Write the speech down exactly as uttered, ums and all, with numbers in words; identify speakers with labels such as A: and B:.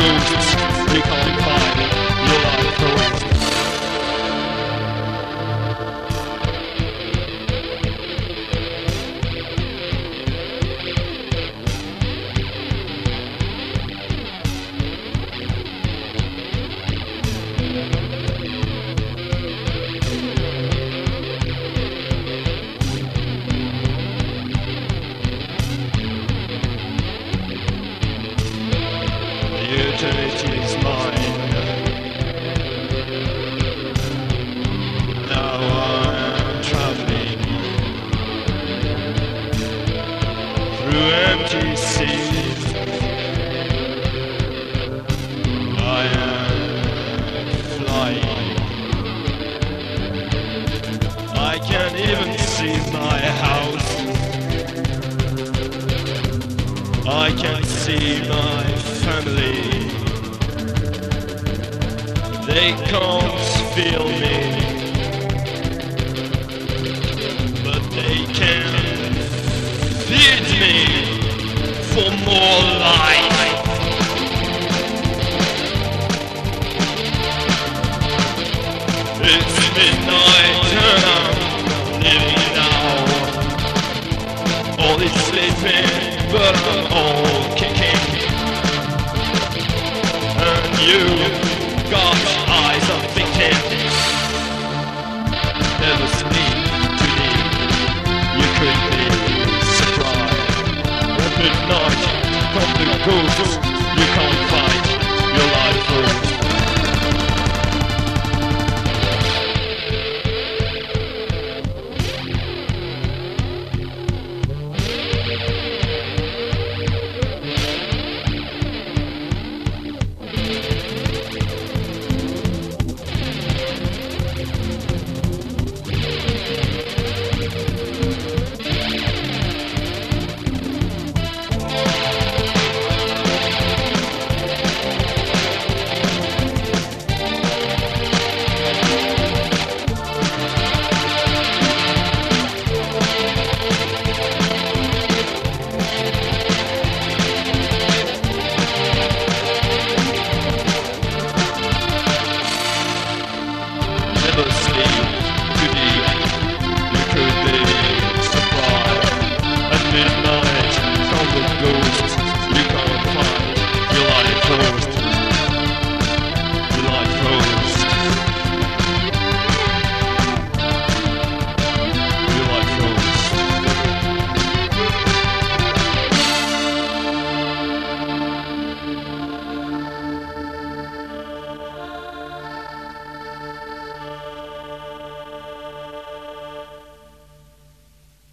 A: ghosts you can't find. Your life goes. Eternity is mine. Now I'm traveling through empty seas. I am flying. I can't even see my house. I can't see my family. They can't feel me, but they can feed me for more life. It's midnight and I'm living now. All is sleeping, but I'm all kicking. And you got eyes of victims. Never speak to me. You could be surprised. At midnight, come the ghosts you can't find.